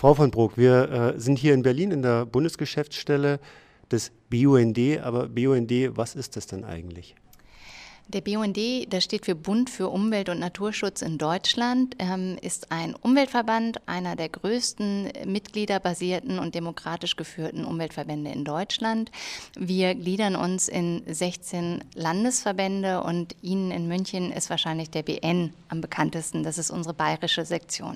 Frau von Brok, wir sind hier in Berlin in der Bundesgeschäftsstelle des BUND. Aber BUND, was ist das denn eigentlich? Der BUND, das steht für Bund für Umwelt- und Naturschutz in Deutschland, ist ein Umweltverband, einer der größten mitgliederbasierten und demokratisch geführten Umweltverbände in Deutschland. Wir gliedern uns in 16 Landesverbände und Ihnen in München ist wahrscheinlich der BN am bekanntesten. Das ist unsere bayerische Sektion.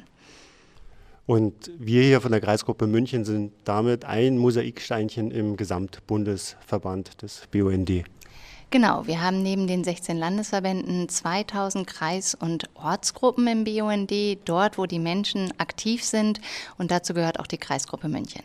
Und wir hier von der Kreisgruppe München sind damit ein Mosaiksteinchen im Gesamtbundesverband des BUND. Genau, wir haben neben den 16 Landesverbänden 2000 Kreis- und Ortsgruppen im BUND, dort wo die Menschen aktiv sind, und dazu gehört auch die Kreisgruppe München.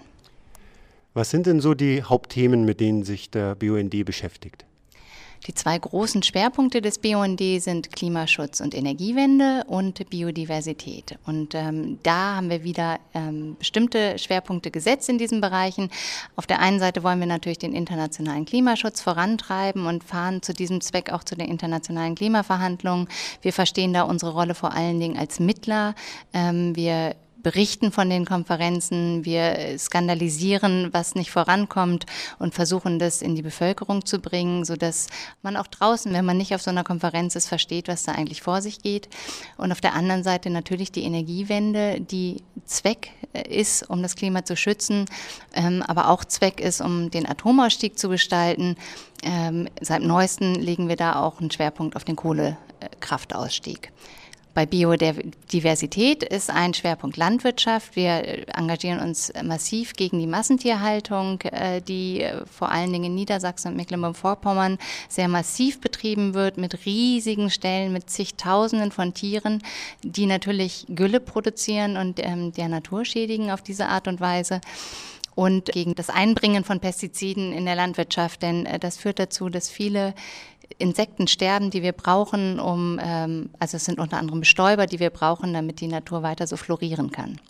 Was sind denn so die Hauptthemen, mit denen sich der BUND beschäftigt? Die zwei großen Schwerpunkte des BUND sind Klimaschutz und Energiewende und Biodiversität. Und da haben wir wieder bestimmte Schwerpunkte gesetzt in diesen Bereichen. Auf der einen Seite wollen wir natürlich den internationalen Klimaschutz vorantreiben und fahren zu diesem Zweck auch zu den internationalen Klimaverhandlungen. Wir verstehen da unsere Rolle vor allen Dingen als Mittler. Wir berichten von den Konferenzen, wir skandalisieren, was nicht vorankommt und versuchen das in die Bevölkerung zu bringen, sodass man auch draußen, wenn man nicht auf so einer Konferenz ist, versteht, was da eigentlich vor sich geht. Und auf der anderen Seite natürlich die Energiewende, die Zweck ist, um das Klima zu schützen, aber auch Zweck ist, um den Atomausstieg zu gestalten. Seit neuestem legen wir da auch einen Schwerpunkt auf den Kohlekraftausstieg. Bei Biodiversität ist ein Schwerpunkt Landwirtschaft. Wir engagieren uns massiv gegen die Massentierhaltung, die vor allen Dingen in Niedersachsen und Mecklenburg-Vorpommern sehr massiv betrieben wird, mit riesigen Ställen, mit zigtausenden von Tieren, die natürlich Gülle produzieren und der Natur schädigen auf diese Art und Weise. Und gegen das Einbringen von Pestiziden in der Landwirtschaft, denn das führt dazu, dass viele Insekten sterben, die wir brauchen, also es sind unter anderem Bestäuber, die wir brauchen, damit die Natur weiter so florieren kann.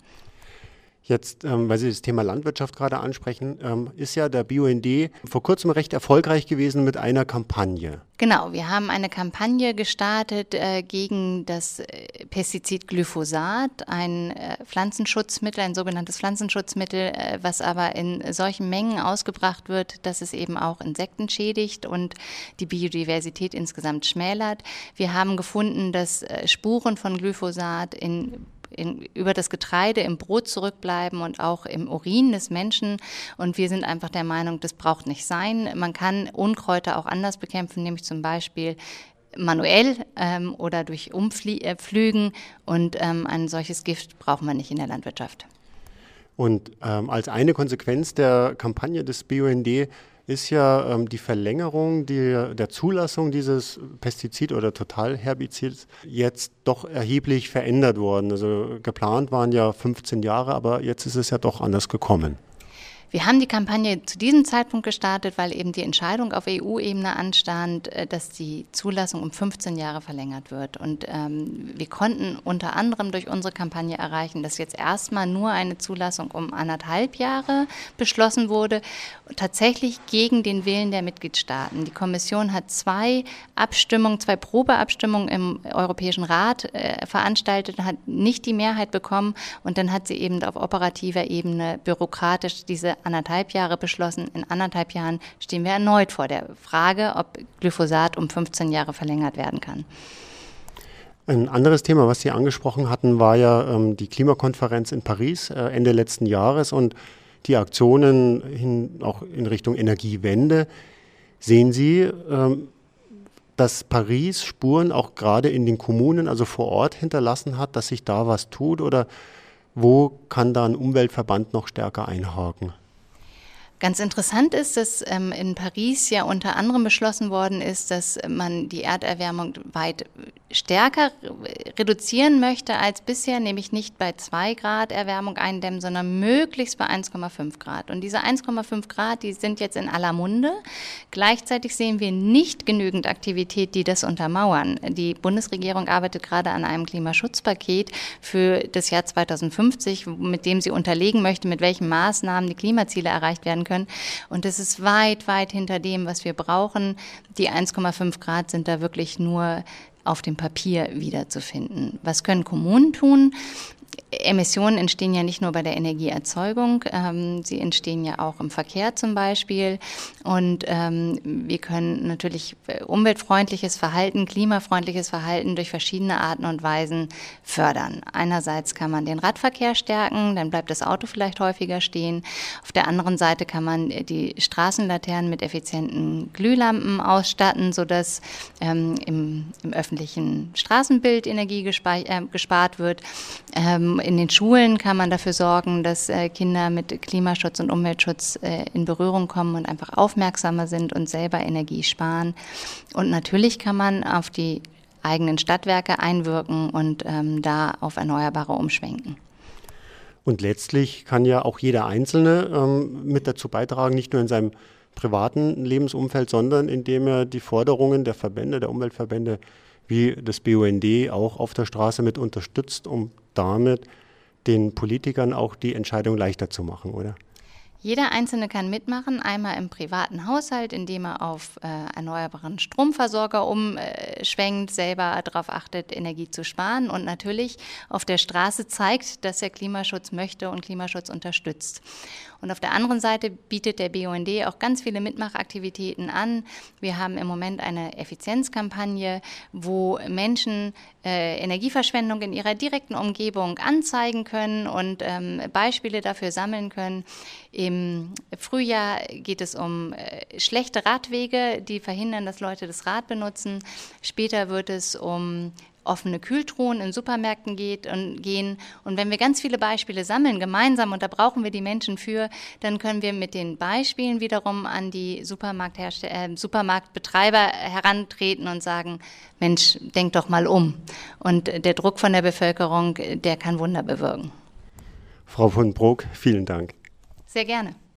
Jetzt, weil Sie das Thema Landwirtschaft gerade ansprechen, ist ja der BUND vor kurzem recht erfolgreich gewesen mit einer Kampagne. Genau, wir haben eine Kampagne gestartet gegen das Pestizid Glyphosat, ein Pflanzenschutzmittel, ein sogenanntes Pflanzenschutzmittel, was aber in solchen Mengen ausgebracht wird, dass es eben auch Insekten schädigt und die Biodiversität insgesamt schmälert. Wir haben gefunden, dass Spuren von Glyphosat über das Getreide im Brot zurückbleiben und auch im Urin des Menschen. Und wir sind einfach der Meinung, das braucht nicht sein. Man kann Unkräuter auch anders bekämpfen, nämlich zum Beispiel manuell oder durch Umflügen. Und ein solches Gift braucht man nicht in der Landwirtschaft. Und als eine Konsequenz der Kampagne des BUND ist ja die Verlängerung der Zulassung dieses Pestizid oder Totalherbizids jetzt doch erheblich verändert worden. Also geplant waren ja 15 Jahre, aber jetzt ist es ja doch anders gekommen. Wir haben die Kampagne zu diesem Zeitpunkt gestartet, weil eben die Entscheidung auf EU-Ebene anstand, dass die Zulassung um 15 Jahre verlängert wird. Und wir konnten unter anderem durch unsere Kampagne erreichen, dass jetzt erstmal nur eine Zulassung um 1,5 Jahre beschlossen wurde, tatsächlich gegen den Willen der Mitgliedstaaten. Die Kommission hat zwei Probeabstimmungen im Europäischen Rat veranstaltet, hat nicht die Mehrheit bekommen und dann hat sie eben auf operativer Ebene bürokratisch diese 1,5 Jahre beschlossen. In 1,5 Jahren stehen wir erneut vor der Frage, ob Glyphosat um 15 Jahre verlängert werden kann. Ein anderes Thema, was Sie angesprochen hatten, war ja die Klimakonferenz in Paris Ende letzten Jahres und die Aktionen auch in Richtung Energiewende. Sehen Sie, dass Paris Spuren auch gerade in den Kommunen, also vor Ort, hinterlassen hat, dass sich da was tut? Oder wo kann da ein Umweltverband noch stärker einhaken? Ganz interessant ist, dass in Paris ja unter anderem beschlossen worden ist, dass man die Erderwärmung weit stärker reduzieren möchte als bisher, nämlich nicht bei 2 Grad Erwärmung eindämmen, sondern möglichst bei 1,5 Grad. Und diese 1,5 Grad, die sind jetzt in aller Munde. Gleichzeitig sehen wir nicht genügend Aktivität, die das untermauern. Die Bundesregierung arbeitet gerade an einem Klimaschutzpaket für das Jahr 2050, mit dem sie unterlegen möchte, mit welchen Maßnahmen die Klimaziele erreicht werden können. Und das ist weit, weit hinter dem, was wir brauchen. Die 1,5 Grad sind da wirklich nur auf dem Papier wiederzufinden. Was können Kommunen tun? Emissionen entstehen ja nicht nur bei der Energieerzeugung, sie entstehen ja auch im Verkehr zum Beispiel. Und wir können natürlich umweltfreundliches Verhalten, klimafreundliches Verhalten durch verschiedene Arten und Weisen fördern. Einerseits kann man den Radverkehr stärken, dann bleibt das Auto vielleicht häufiger stehen. Auf der anderen Seite kann man die Straßenlaternen mit effizienten Glühlampen ausstatten, sodass im öffentlichen Straßenbild Energie gespart wird. In den Schulen kann man dafür sorgen, dass Kinder mit Klimaschutz und Umweltschutz in Berührung kommen und einfach aufmerksamer sind und selber Energie sparen. Und natürlich kann man auf die eigenen Stadtwerke einwirken und da auf Erneuerbare umschwenken. Und letztlich kann ja auch jeder Einzelne mit dazu beitragen, nicht nur in seinem privaten Lebensumfeld, sondern indem er die Forderungen der Verbände, der Umweltverbände wie das BUND auch auf der Straße mit unterstützt, um damit den Politikern auch die Entscheidung leichter zu machen, oder? Jeder Einzelne kann mitmachen, einmal im privaten Haushalt, indem er auf erneuerbaren Stromversorger umschwenkt, selber darauf achtet, Energie zu sparen und natürlich auf der Straße zeigt, dass er Klimaschutz möchte und Klimaschutz unterstützt. Und auf der anderen Seite bietet der BUND auch ganz viele Mitmachaktivitäten an. Wir haben im Moment eine Effizienzkampagne, wo Menschen Energieverschwendung in ihrer direkten Umgebung anzeigen können und Beispiele dafür sammeln können. Im Frühjahr geht es um schlechte Radwege, die verhindern, dass Leute das Rad benutzen. Später wird es um offene Kühltruhen in Supermärkten gehen. Und wenn wir ganz viele Beispiele sammeln, gemeinsam, und da brauchen wir die Menschen für, dann können wir mit den Beispielen wiederum an die Supermarktbetreiber herantreten und sagen, Mensch, denk doch mal um. Und der Druck von der Bevölkerung, der kann Wunder bewirken. Frau von Brok, vielen Dank. Sehr gerne.